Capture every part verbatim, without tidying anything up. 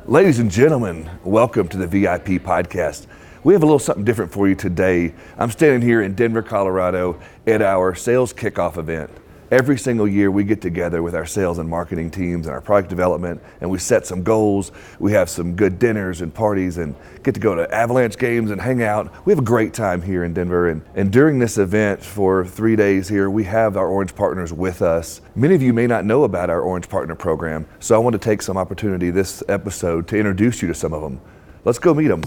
Ladies and gentlemen, welcome to the V I P podcast. We have a little something different for you today. I'm standing here in Denver, Colorado at our sales kickoff event. Every single year we get together with our sales and marketing teams and our product development, and we set some goals. We have some good dinners and parties and get to go to Avalanche games and hang out. We have a great time here in Denver, and, and during this event for three days here, we have our Orange Partners with us. Many of you may not know about our Orange Partner program, so I want to take some opportunity this episode to introduce you to some of them. Let's go meet them.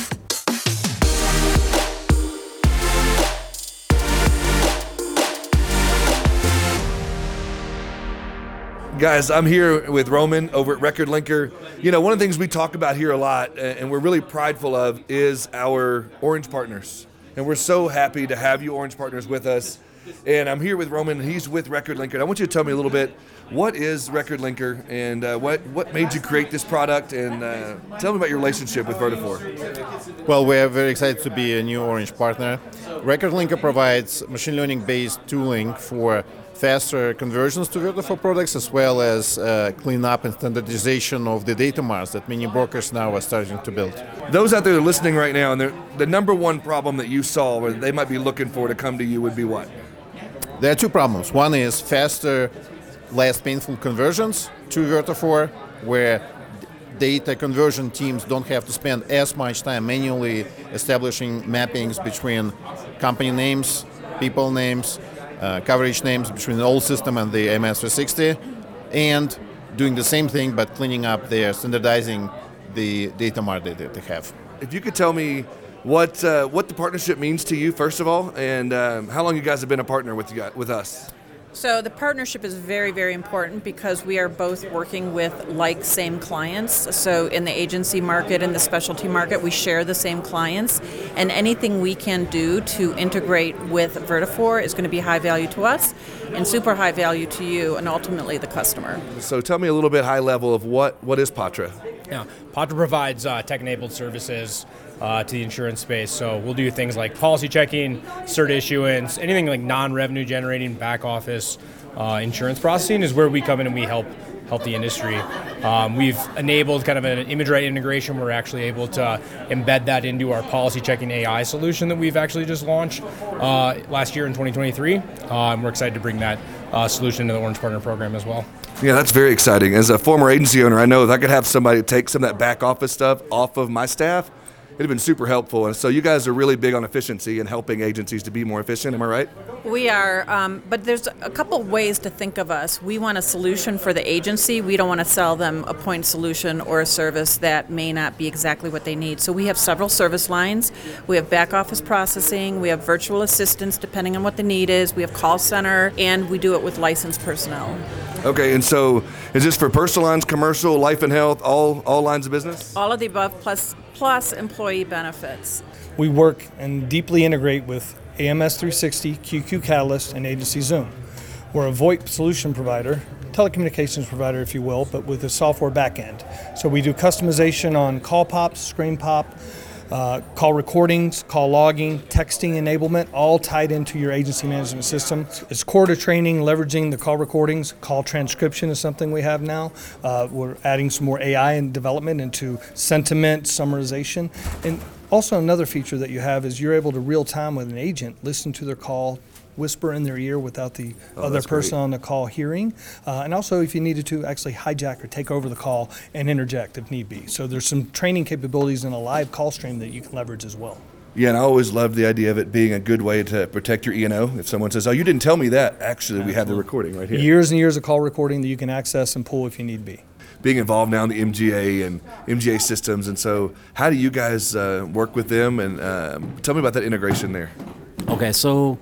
Guys, I'm here with Roman over at Record Linker. You know, one of the things we talk about here a lot, and we're really prideful of, is our Orange Partners. And we're so happy to have you Orange Partners with us. And I'm here with Roman, and he's with Record Linker. I want you to tell me a little bit, what is Record Linker, and uh, what, what made you create this product, and uh, tell me about your relationship with Vertafore. Well, we are very excited to be a new Orange partner. Record Linker provides machine learning-based tooling for faster conversions to Vertafore products, as well as uh, cleanup and standardization of the data marts that many brokers now are starting to build. Those out there listening right now, and the number one problem that you solve, or they might be looking for to come to you, would be what? There are two problems. One is faster, less painful conversions to Vertafore, where data conversion teams don't have to spend as much time manually establishing mappings between company names, people names, Uh, coverage names between the old system and the A M S three sixty, and doing the same thing but cleaning up their standardizing the data mart that they have. If you could tell me what uh, what the partnership means to you, first of all, and um, how long you guys have been a partner with you guys, with us. So the partnership is very, very important because we are both working with like same clients. So in the agency market and the specialty market, we share the same clients, and anything we can do to integrate with Vertafore is going to be high value to us and super high value to you and ultimately the customer. So tell me a little bit high level of what, what is Patra? Yeah, Patra provides uh, tech-enabled services Uh, to the insurance space. So we'll do things like policy checking, cert issuance, anything like non-revenue generating, back office uh, insurance processing is where we come in and we help help the industry. Um, we've enabled kind of an ImageRight integration. We're actually able to embed that into our policy checking A I solution that we've actually just launched uh, last year in twenty twenty-three. Uh, and we're excited to bring that uh, solution to the Orange Partner program as well. Yeah, that's very exciting. As a former agency owner, I know if I could have somebody take some of that back office stuff off of my staff, it'd been super helpful. And so you guys are really big on efficiency and helping agencies to be more efficient. Am I right? We are, um, but there's a couple ways to think of us. We want a solution for the agency. We don't want to sell them a point solution or a service that may not be exactly what they need. So we have several service lines. We have back office processing. We have virtual assistants depending on what the need is. We have call center, and we do it with licensed personnel. Okay, and so is this for personal lines, commercial, life and health, all all lines of business? All of the above, plus plus employee benefits. We work and deeply integrate with A M S three sixty, Q Q Catalyst, and Agency Zoom. We're a VoIP solution provider, telecommunications provider, if you will, but with a software backend. So we do customization on call pops, screen pop, uh, call recordings, call logging, texting enablement, all tied into your agency management system. It's core to training, leveraging the call recordings. Call transcription is something we have now. Uh, we're adding some more A I and development into sentiment summarization. And also another feature that you have is you're able to real time with an agent listen to their call, whisper in their ear without the oh, other person great. on the call hearing. Uh, and also if you needed to actually hijack or take over the call and interject if need be. So there's some training capabilities in a live call stream that you can leverage as well. Yeah, and I always loved the idea of it being a good way to protect your E and O. If someone says, oh, you didn't tell me that, actually Absolutely. We have the recording right here. Years and years of call recording that you can access and pull if you need be. Being involved now in the M G A and M G A systems, and so how do you guys uh, work with them, and um, tell me about that integration there. Okay, so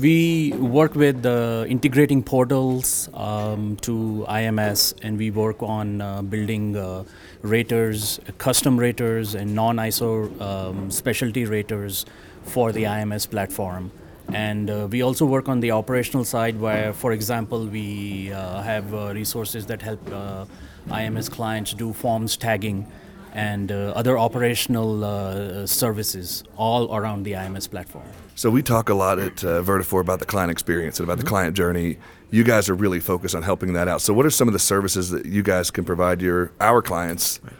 we work with uh, integrating portals um, to I M S, and we work on uh, building uh, raters, custom raters, and non-I S O um, specialty raters for the I M S platform. And uh, we also work on the operational side where, for example, we uh, have uh, resources that help uh, I M S clients do forms tagging and uh, other operational uh, services all around the I M S platform. So we talk a lot at uh, Vertafore about the client experience and about mm-hmm. the client journey. You guys are really focused on helping that out. So what are some of the services that you guys can provide your our clients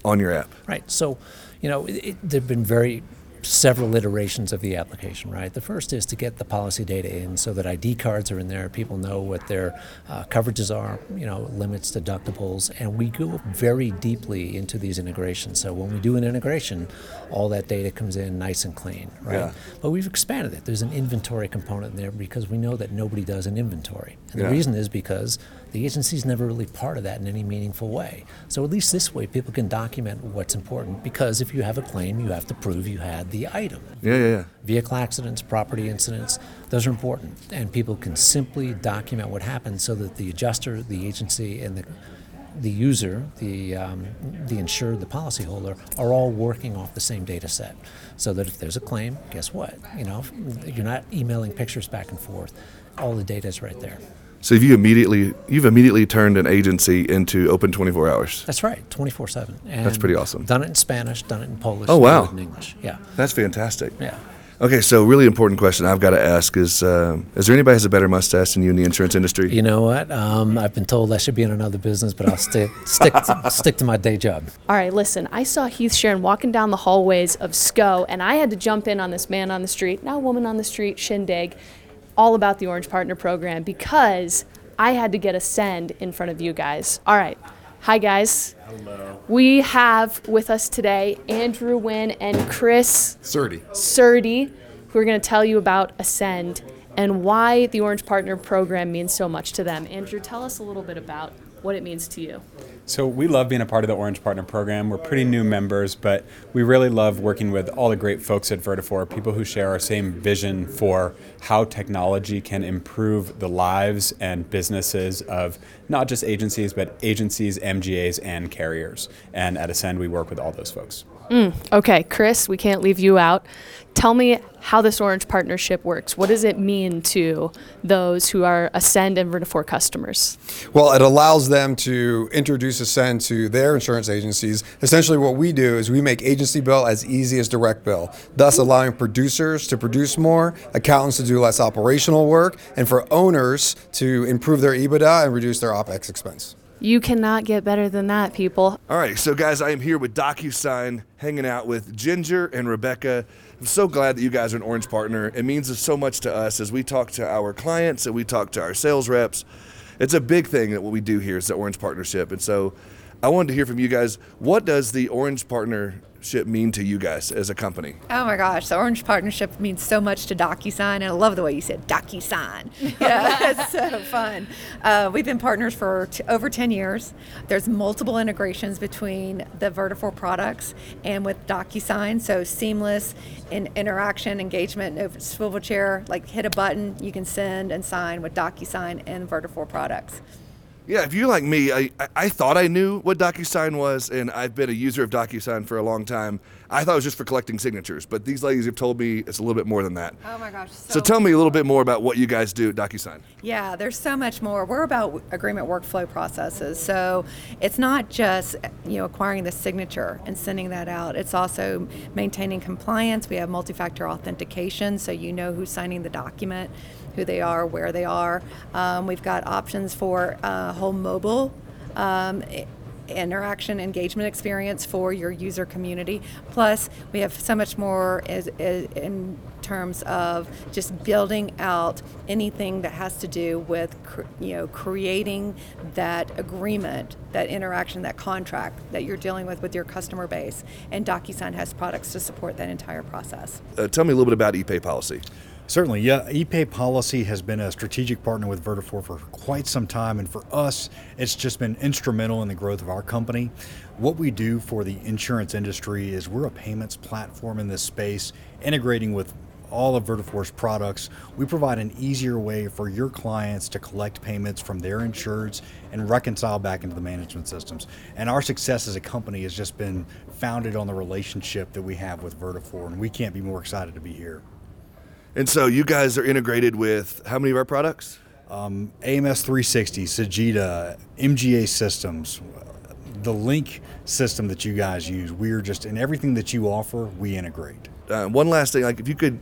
on your app? Right. So, you know, it, it, there have been very several iterations of the application, right? The first is to get the policy data in so that I D cards are in there, people know what their uh, coverages are, you know, limits, deductibles, and we go very deeply into these integrations. So when we do an integration, all that data comes in nice and clean, right? Yeah. But we've expanded it. There's an inventory component there because we know that nobody does an inventory. And Yeah. the reason is because the agency's never really part of that in any meaningful way. So at least this way, people can document what's important, because if you have a claim, you have to prove you had the item. Yeah, yeah, yeah. Vehicle accidents, property incidents, those are important. And people can simply document what happened so that the adjuster, the agency, and the the user, the um, the insured, the policyholder, are all working off the same data set. So that if there's a claim, guess what? You know, you're not emailing pictures back and forth. All the data is right there. So you immediately you've immediately turned an agency into open twenty-four hours. That's right, twenty-four seven. That's pretty awesome. Done it in Spanish, done it in Polish, Oh, wow. done it in English. Yeah, That's fantastic. yeah. Okay, so really important question I've got to ask is: um, is there anybody who has a better mustache than you in the insurance industry? You know what? Um, I've been told I should be in another business, but I'll stick stick to, stick to my day job. All right, listen, I saw Heath Sharon walking down the hallways of S C O, and I had to jump in on this man on the street, now woman on the street, shindig, all about the Orange Partner Program, because I had to get a send in front of you guys. All right. Hi, guys. Hello. We have with us today Andrew Wynn and Chris Surdy. Surdy, who are going to tell you about Ascend and why the Orange Partner Program means so much to them. Andrew, tell us a little bit about what it means to you. So we love being a part of the Orange Partner Program. We're pretty new members, but we really love working with all the great folks at Vertafore, people who share our same vision for how technology can improve the lives and businesses of not just agencies, but agencies, M G As, and carriers. And at Ascend, we work with all those folks. Mm, okay, Chris, we can't leave you out. Tell me how this Orange partnership works. What does it mean to those who are Ascend and Vertafore customers? Well, it allows them to introduce Ascend to their insurance agencies. Essentially what we do is we make agency bill as easy as direct bill, thus allowing producers to produce more, accountants to do less operational work, and for owners to improve their EBITDA and reduce their OpEx expense. You cannot get better than that, people. All right, so guys, I am here with DocuSign, hanging out with Ginger and Rebecca. I'm so glad that you guys are an Orange partner. It means so much to us as we talk to our clients and we talk to our sales reps. It's a big thing that what we do here is the Orange partnership. And so I wanted to hear from you guys, what does the Orange partnership mean to you guys as a company? Oh my gosh, the Orange Partnership means so much to DocuSign, and I love the way you said DocuSign. Yeah, it's so fun. Uh, we've been partners for t- over ten years. There's multiple integrations between the Vertafore products and with DocuSign, so seamless in interaction, engagement, no swivel chair, like hit a button, you can send and sign with DocuSign and Vertafore products. Yeah, if you're like me, I, I, I thought I knew what DocuSign was, and I've been a user of DocuSign for a long time. I thought it was just for collecting signatures, but these ladies have told me it's a little bit more than that. Oh my gosh. So, So tell me a little bit more about what you guys do at DocuSign. Yeah, there's so much more. We're about agreement workflow processes. So it's not just, you know, acquiring the signature and sending that out. It's also maintaining compliance. We have multi-factor authentication, so you know who's signing the document, who they are, where they are. Um, we've got options for uh, whole mobile um, interaction engagement experience for your user community. Plus, we have so much more as, as in terms of just building out anything that has to do with cr- you know creating that agreement, that interaction, that contract that you're dealing with with your customer base. And DocuSign has products to support that entire process. Uh, tell me a little bit about ePay policy. Certainly, yeah. ePay Policy has been a strategic partner with Vertafore for quite some time, and for us, it's just been instrumental in the growth of our company. What we do for the insurance industry is we're a payments platform in this space, integrating with all of Vertafore's products. We provide an easier way for your clients to collect payments from their insureds and reconcile back into the management systems. And our success as a company has just been founded on the relationship that we have with Vertafore, and we can't be more excited to be here. And so you guys are integrated with how many of our products? Um, A M S three sixty, Sagita, M G A systems, the Link system that you guys use. We're just, in everything that you offer, we integrate. Uh, one last thing, like if you could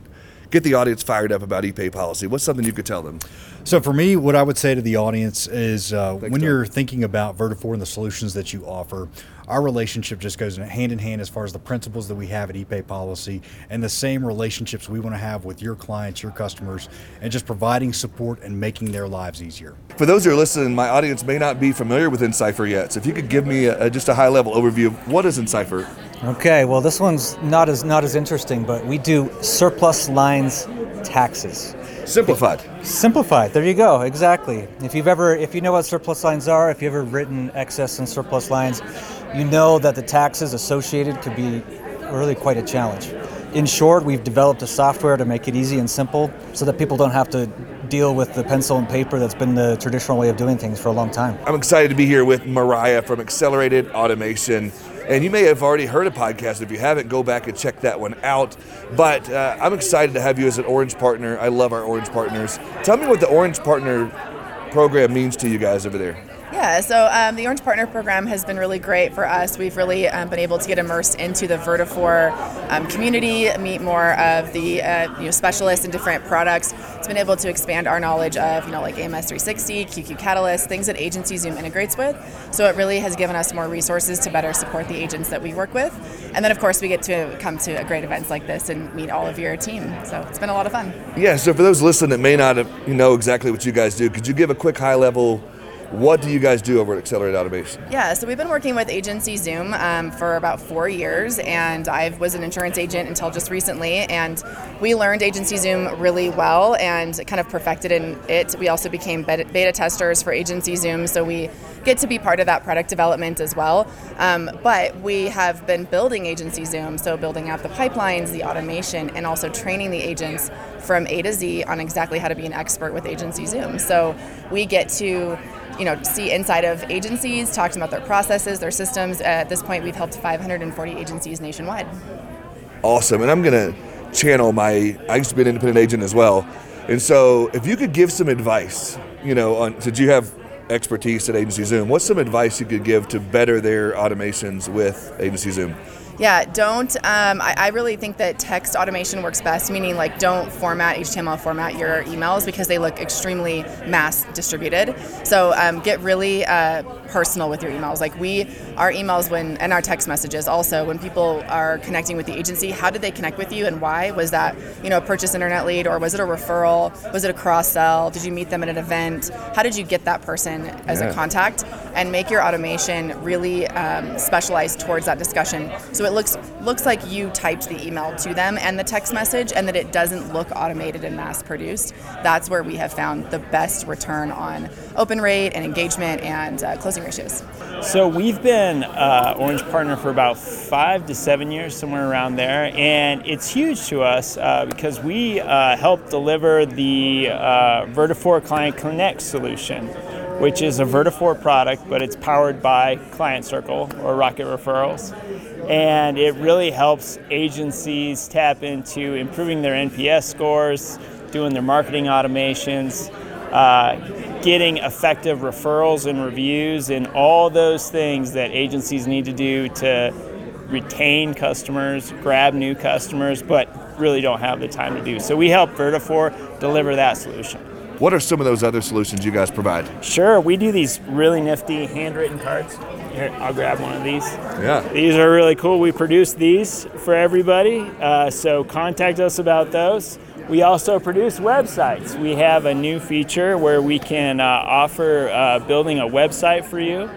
get the audience fired up about ePay policy? What's something you could tell them? So for me, what I would say to the audience is uh, Thanks, when Doug. you're thinking about Vertafore and the solutions that you offer, our relationship just goes hand in hand as far as the principles that we have at ePay Policy and the same relationships we want to have with your clients, your customers, and just providing support and making their lives easier. For those who are listening, my audience may not be familiar with Encipher yet, so if you could give me a, just a high-level overview of what is Encipher? Okay, well this one's not as not as interesting, but we do surplus lines taxes. Simplified. Simplified. There you go. Exactly. If you've ever, if you know what surplus lines are, if you've ever written excess and surplus lines, you know that the taxes associated could be really quite a challenge. In short, we've developed a software to make it easy and simple, so that people don't have to deal with the pencil and paper that's been the traditional way of doing things for a long time. I'm excited to be here with Mariah from Accelerated Automation. And you may have already heard a podcast. If you haven't, go back and check that one out. But uh, I'm excited to have you as an Orange partner. I love our Orange partners. Tell me what the Orange Partner program means to you guys over there. Yeah, so um, the Orange Partner Program has been really great for us. We've really um, been able to get immersed into the Vertafore um, community, meet more of the uh, you know, specialists in different products. It's been able to expand our knowledge of you know like A M S three sixty, Q Q Catalyst, things that Agency Zoom integrates with. So it really has given us more resources to better support the agents that we work with. And then of course we get to come to great events like this and meet all of your team. So it's been a lot of fun. Yeah, so for those listening that may not have, you know exactly what you guys do, could you give a quick high level, what do you guys do over at Accelerated Automation? Yeah, so we've been working with Agency Zoom um, for about four years, and I was an insurance agent until just recently, and we learned Agency Zoom really well and kind of perfected in it. We also became beta, beta testers for Agency Zoom, so we get to be part of that product development as well. Um, but we have been building Agency Zoom, so building out the pipelines, the automation, and also training the agents from A to Z on exactly how to be an expert with Agency Zoom. So we get to you know, see inside of agencies, talk to them about their processes, their systems. At this point, we've helped five hundred forty agencies nationwide. Awesome, and I'm gonna channel my, I used to be an independent agent as well. And so if you could give some advice, you know, on, since you have expertise at Agency Zoom, what's some advice you could give to better their automations with Agency Zoom? Yeah, don't, um, I, I really think that text automation works best, meaning like don't format H T M L format your emails because they look extremely mass distributed. So um, get really uh, personal with your emails. Like we, our emails when, and our text messages also, when people are connecting with the agency, how did they connect with you and why? Was that, you know, a purchase internet lead, or was it a referral? Was it a cross sell? Did you meet them at an event? How did you get that person as Yeah. a contact? And make your automation really um, specialized towards that discussion. So it looks looks like you typed the email to them and the text message, and that it doesn't look automated and mass produced. That's where we have found the best return on open rate and engagement and uh, closing ratios. So we've been uh, Orange Partner for about five to seven years, somewhere around there, and it's huge to us uh, because we uh, help deliver the uh, Vertafore Client Connect solution, which is a Vertafore product, but it's powered by Client Circle or Rocket Referrals. And it really helps agencies tap into improving their N P S scores, doing their marketing automations, uh, getting effective referrals and reviews, and all those things that agencies need to do to retain customers, grab new customers, but really don't have the time to do. So we help Vertafore deliver that solution. What are some of those other solutions you guys provide? Sure, we do these really nifty handwritten cards. Here, I'll grab one of these. Yeah. These are really cool. We produce these for everybody, uh, so contact us about those. We also produce websites. We have a new feature where we can uh, offer uh, building a website for you,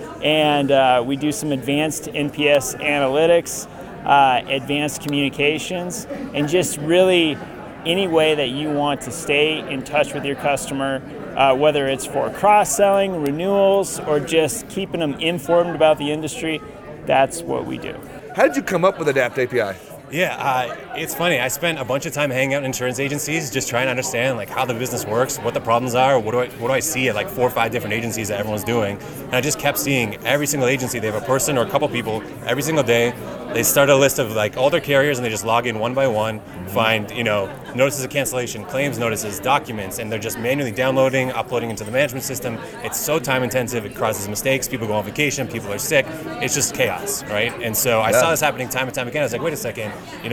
and uh, we do some advanced N P S analytics, uh, advanced communications, and just really any way that you want to stay in touch with your customer, uh, whether it's for cross-selling, renewals, or just keeping them informed about the industry, that's what we do. How did you come up with Adapt A P I? Yeah, uh, it's funny. I spent a bunch of time hanging out in insurance agencies, just trying to understand like how the business works, what the problems are, what do I what do I see at like four or five different agencies that everyone's doing, and I just kept seeing every single agency. They have a person or a couple people every single day. They start a list of like all their carriers, and they just log in one by one, find you know notices of cancellation, claims notices, documents, and they're just manually downloading, uploading into the management system. It's so time intensive. It causes mistakes. People go on vacation. People are sick. It's just chaos, right? And so I Yeah. saw this happening time and time again. I was like, wait a second. You know, we can do this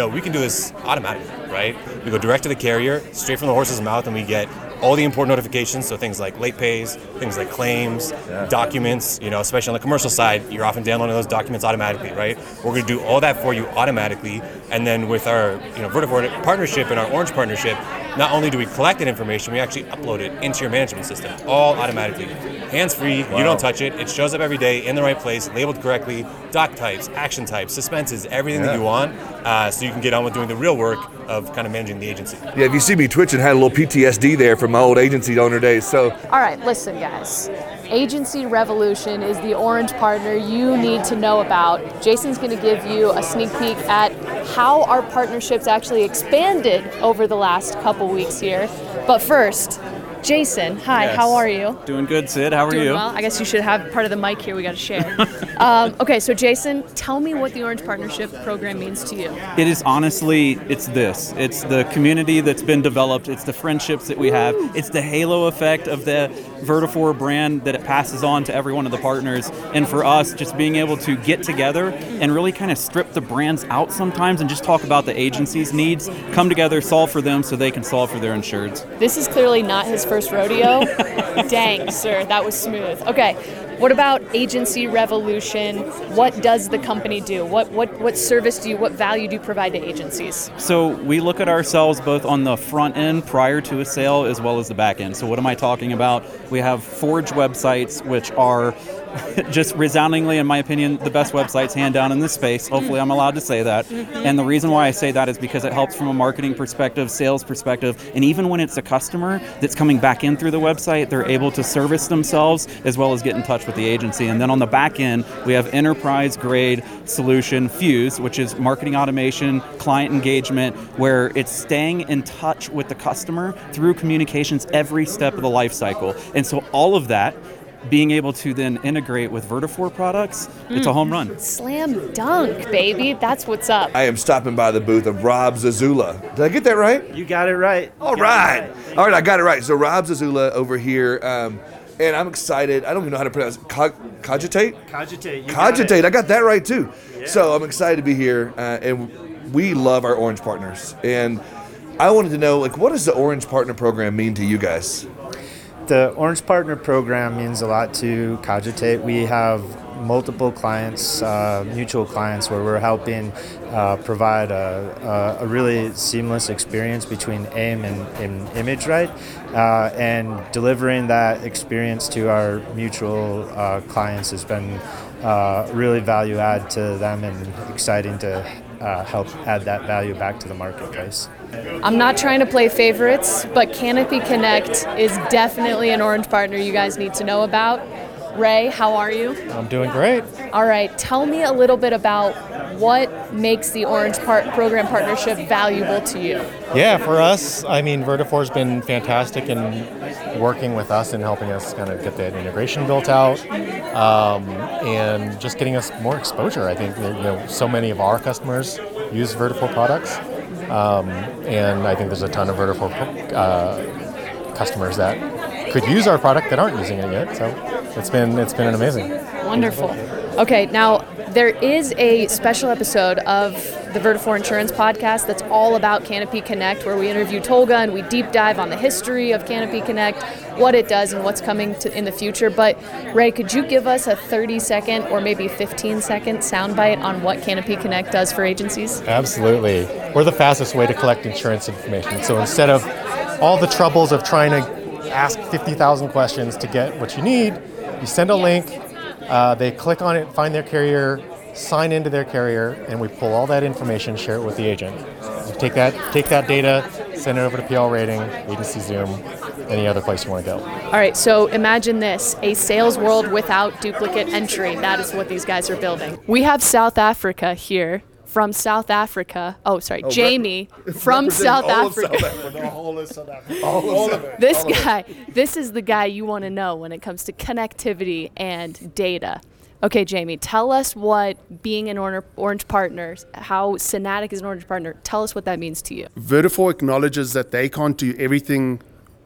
this automatically, right? We go direct to the carrier, straight from the horse's mouth, and we get all the important notifications, so things like late pays, things like claims, yeah. documents, you know, especially on the commercial side, you're often downloading those documents automatically, right? We're going to do all that for you automatically, and then with our, you know, Vertafore partnership and our Orange partnership, not only do we collect that information, we actually upload it into your management system, all automatically. Hands-free, wow. You don't touch it, it shows up every day in the right place, labeled correctly, doc types, action types, suspenses, everything yeah. that you want, uh, so you can get on with doing the real work of kind of managing the agency. Yeah, if you see me twitching, I had a little P T S D there from my old agency owner days, so. All right, listen guys. Agency Revolution is the Orange partner you need to know about. Jason's going to give you a sneak peek at how our partnership's actually expanded over the last couple weeks here. But first, Jason, hi, yes. How are you? Doing good, Sid. How are Doing you? Well. I guess you should have part of the mic here. We got to share. um, okay, so Jason, tell me what the Orange Partnership Program means to you. It is honestly, it's this. It's the community that's been developed. It's the friendships that we have. It's the halo effect of the Vertafore brand that it passes on to every one of the partners. And for us, just being able to get together and really kind of strip the brands out sometimes and just talk about the agency's needs, come together, solve for them so they can solve for their insureds. This is clearly not his first rodeo. Dang, sir, that was smooth. Okay, what about Agency Revolution? What does the company do? What what what service do you, what value do you provide to agencies? So we look at ourselves both on the front end prior to a sale as well as the back end. So what am I talking about? We have Forge websites, which are just resoundingly, in my opinion, the best websites hand down in this space. Hopefully I'm allowed to say that. And the reason why I say that is because it helps from a marketing perspective, sales perspective, and even when it's a customer that's coming back in through the website, they're able to service themselves as well as get in touch with the agency. And then on the back end, we have enterprise grade solution Fuse, which is marketing automation, client engagement, where it's staying in touch with the customer through communications every step of the life cycle. And so all of that, being able to then integrate with Vertafore products, mm. it's a home run. Slam dunk, baby. That's what's up. I am stopping by the booth of Rob Zazula. Did I get that right? You got it right. All right. right. All right, I got it right. So Rob Zazula over here, um, and I'm excited. I don't even know how to pronounce it. Co- cogitate? Cogitate. You Cogitate. Got I got that right too. Yeah. So I'm excited to be here, uh, and we love our Orange partners. And I wanted to know, like, what does the Orange Partner Program mean to you guys? The Orange Partner Program means a lot to Cogitate. We have multiple clients, uh, mutual clients, where we're helping uh, provide a, a, a really seamless experience between AIM and, and ImageRight, uh, and delivering that experience to our mutual uh, clients has been uh, really value add to them and exciting to uh, help add that value back to the marketplace. I'm not trying to play favorites, but Canopy Connect is definitely an Orange partner you guys need to know about. Ray, how are you? I'm doing great. All right, tell me a little bit about what makes the Orange part program partnership valuable to you. Yeah, for us, I mean, Vertafore's been fantastic in working with us and helping us kind of get that integration built out, um, and just getting us more exposure. I think that, you know, so many of our customers use Vertafore products. Um, and I think there's a ton of Vertafore uh, customers that could use our product that aren't using it yet. So it's been it's been an amazing. Wonderful. Okay, now there is a special episode of the Vertafore Insurance Podcast that's all about Canopy Connect, where we interview Tolga and we deep dive on the history of Canopy Connect, what it does and what's coming to, in the future. But Ray, could you give us a thirty second or maybe fifteen second soundbite on what Canopy Connect does for agencies? Absolutely. We're the fastest way to collect insurance information. So instead of all the troubles of trying to ask fifty thousand questions to get what you need, you send a link, uh, they click on it, find their carrier, sign into their carrier, and we pull all that information, share it with the agent. You take that take that data, send it over to P L Rating, Agency Zoom, any other place you want to go. All right, so imagine this, a sales world without duplicate entry. That is what these guys are building. We have South Africa here. From South Africa. Oh, sorry, oh, Jamie rep- from South Africa. South Africa. All of South Africa. All of it. This all guy, it. this is the guy you want to know when it comes to connectivity and data. Okay, Jamie, tell us what being an Orange partner, how Synatic is an Orange partner, tell us what that means to you. Vertafore acknowledges that they can't do everything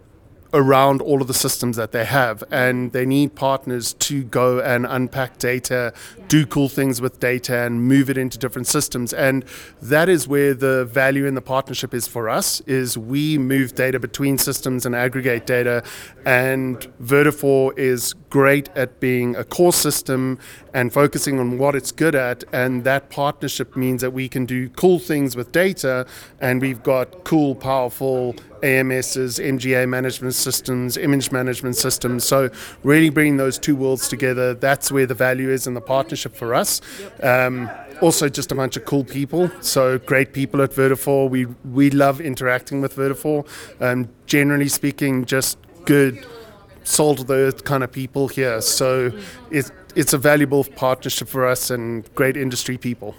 around all of the systems that they have, and they need partners to go and unpack data, do cool things with data, and move it into different systems. And that is where the value in the partnership is for us, is we move data between systems and aggregate data, and Vertafore is great at being a core system and focusing on what it's good at, and that partnership means that we can do cool things with data, and we've got cool, powerful A M Ss, M G A management systems, image management systems. So really bringing those two worlds together, that's where the value is in the partnership for us. Um, also just a bunch of cool people, so great people at Vertafore. We we love interacting with Vertafore. Um, generally speaking, just good, salt of the earth kind of people here. So it's, it's a valuable partnership for us and great industry people.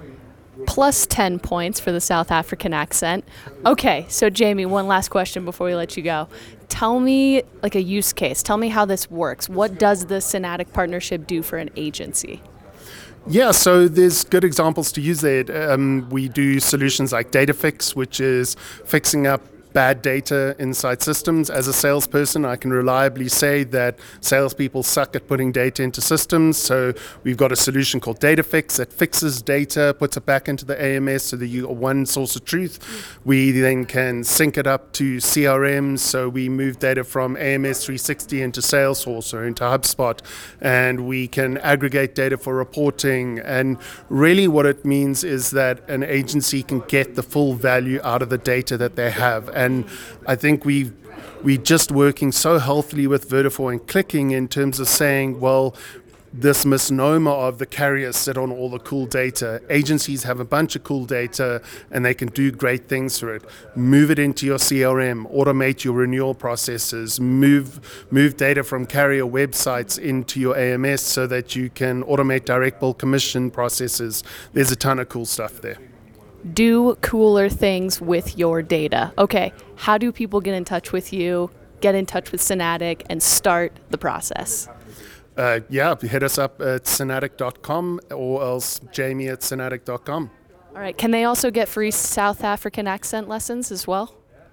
Plus ten points for the South African accent. Okay, so Jamie, one last question before we let you go. Tell me like a use case. Tell me how this works. What does the Synatic partnership do for an agency? Yeah, so there's good examples to use there. Um, we do solutions like DataFix, which is fixing up bad data inside systems. As a salesperson, I can reliably say that salespeople suck at putting data into systems. So we've got a solution called DataFix that fixes data, puts it back into the A M S so that you got one source of truth. We then can sync it up to C R Ms. So we move data from A M S three sixty into Salesforce or into HubSpot, and we can aggregate data for reporting. And really what it means is that an agency can get the full value out of the data that they have. And And I think we we just working so healthily with Vertafore and clicking in terms of saying, well, this misnomer of the carriers sit on all the cool data. Agencies have a bunch of cool data and they can do great things for it. Move it into your C R M, automate your renewal processes, move move data from carrier websites into your A M S so that you can automate direct bill commission processes. There's a ton of cool stuff there. Do cooler things with your data. Okay, how do people get in touch with you, get in touch with Synatic, and start the process? Uh, yeah, hit us up at synatic dot com or else jamie at synatic dot com. All right, can they also get free South African accent lessons as well?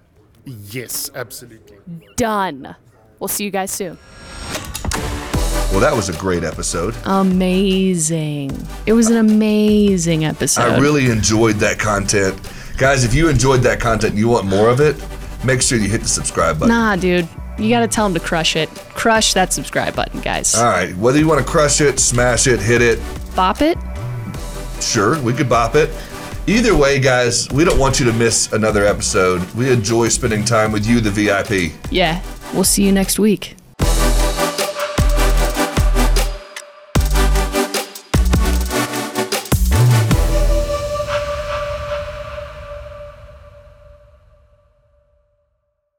Yes, absolutely. Done. We'll see you guys soon. Well, that was a great episode. Amazing. It was an amazing episode. I really enjoyed that content. Guys, if you enjoyed that content and you want more of it, make sure you hit the subscribe button. Nah, dude. You got to tell them to crush it. Crush that subscribe button, guys. All right. Whether you want to crush it, smash it, hit it. Bop it? Sure, we could bop it. Either way, guys, we don't want you to miss another episode. We enjoy spending time with you, the V I P. Yeah. We'll see you next week.